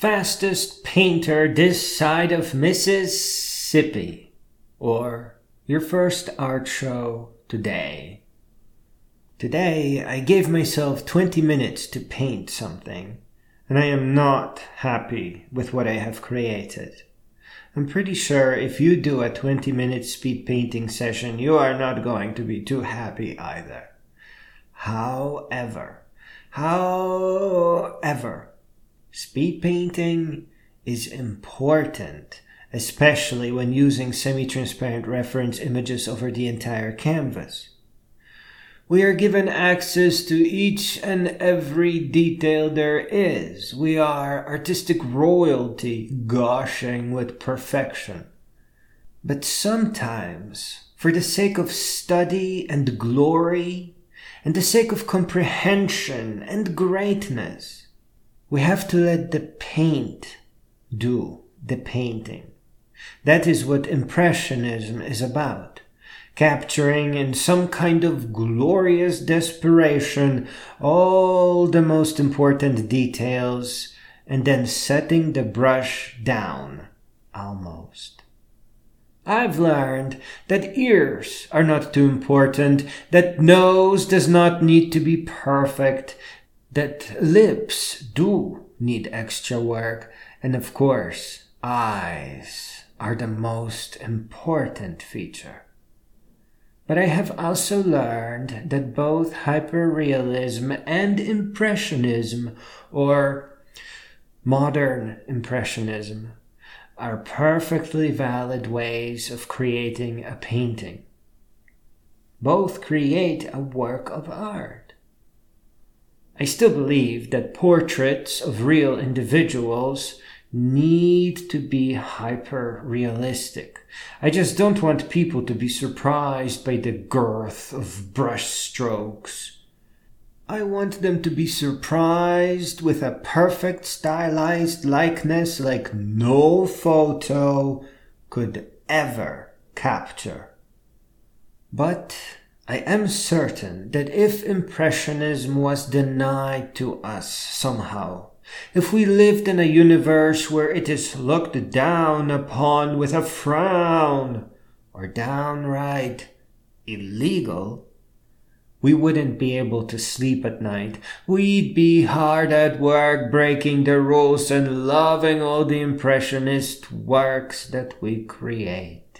fastest painter this side of Mississippi, or your first art show today. Today, I gave myself 20 minutes to paint something, and I am not happy with what I have created. I'm pretty sure if you do a 20-minute speed painting session, you are not going to be too happy either. However, speed painting is important, especially when using semi-transparent reference images over the entire canvas. We are given access to each and every detail there is. We are artistic royalty gushing with perfection. But sometimes, for the sake of study and glory, and the sake of comprehension and greatness, we have to let the paint do the painting. That is what Impressionism is about. Capturing in some kind of glorious desperation all the most important details and then setting the brush down, almost. I've learned that ears are not too important, that nose does not need to be perfect, that lips do need extra work, and of course, eyes are the most important feature. But I have also learned that both hyperrealism and impressionism, or modern impressionism, are perfectly valid ways of creating a painting. Both create a work of art. I still believe that portraits of real individuals need to be hyper-realistic. I just don't want people to be surprised by the girth of brush strokes. I want them to be surprised with a perfect stylized likeness like no photo could ever capture. But I am certain that if Impressionism was denied to us somehow, if we lived in a universe where it is looked down upon with a frown, or downright illegal, we wouldn't be able to sleep at night. We'd be hard at work breaking the rules and loving all the impressionist works that we create.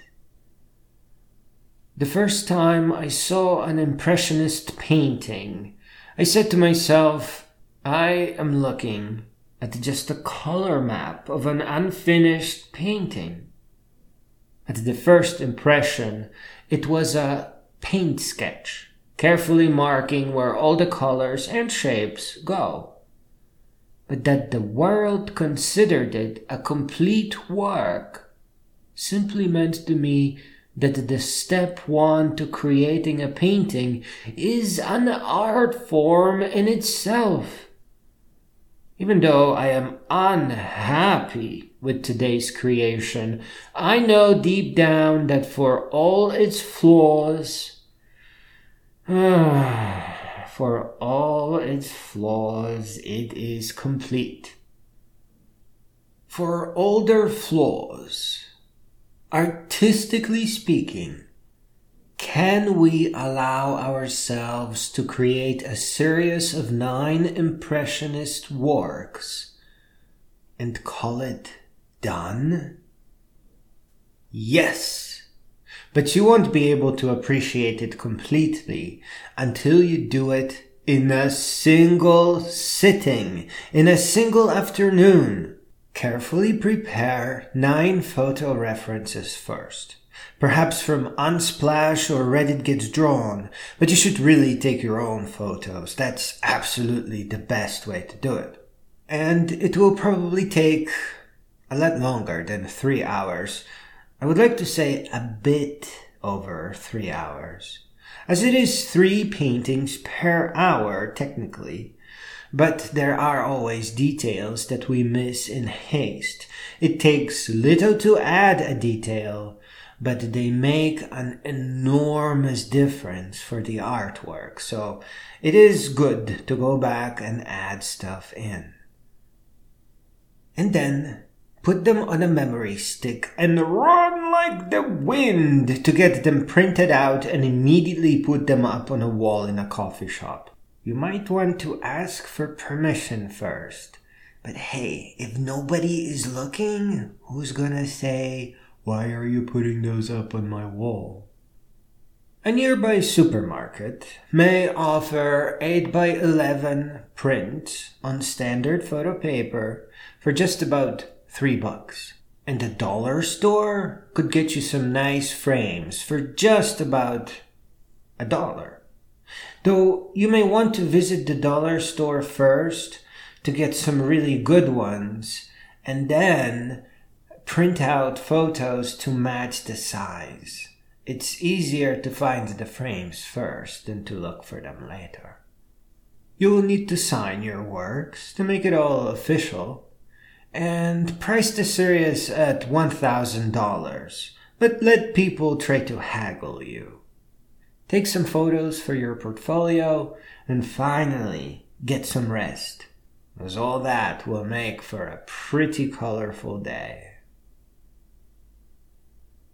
The first time I saw an impressionist painting, I said to myself, I am looking at just a color map of an unfinished painting. At the first impression, it was a paint sketch, carefully marking where all the colors and shapes go. But that the world considered it a complete work simply meant to me that the step one to creating a painting is an art form in itself. Even though I am unhappy with today's creation, I know deep down that for all its flaws, it is complete. For all their flaws, artistically speaking, can we allow ourselves to create a series of 9 impressionist works and call it done? Yes, but you won't be able to appreciate it completely until you do it in a single sitting, in a single afternoon. Carefully prepare 9 photo references first. Perhaps from Unsplash or Reddit Gets Drawn, but you should really take your own photos. That's absolutely the best way to do it. And it will probably take a lot longer than 3 hours. I would like to say a bit over 3 hours, as it is 3 paintings per hour technically. But there are always details that we miss in haste. It takes little to add a detail, but they make an enormous difference for the artwork. So it is good to go back and add stuff in. And then put them on a memory stick and run like the wind to get them printed out and immediately put them up on a wall in a coffee shop. You might want to ask for permission first. But hey, if nobody is looking, who's gonna say, "Why are you putting those up on my wall?" A nearby supermarket may offer 8x11 prints on standard photo paper for just about $3. And the dollar store could get you some nice frames for just about $1. Though you may want to visit the dollar store first to get some really good ones and then print out photos to match the size. It's easier to find the frames first than to look for them later. You will need to sign your works to make it all official and price the series at $1,000, but let people try to haggle you. Take some photos for your portfolio and finally get some rest, as all that will make for a pretty colorful day.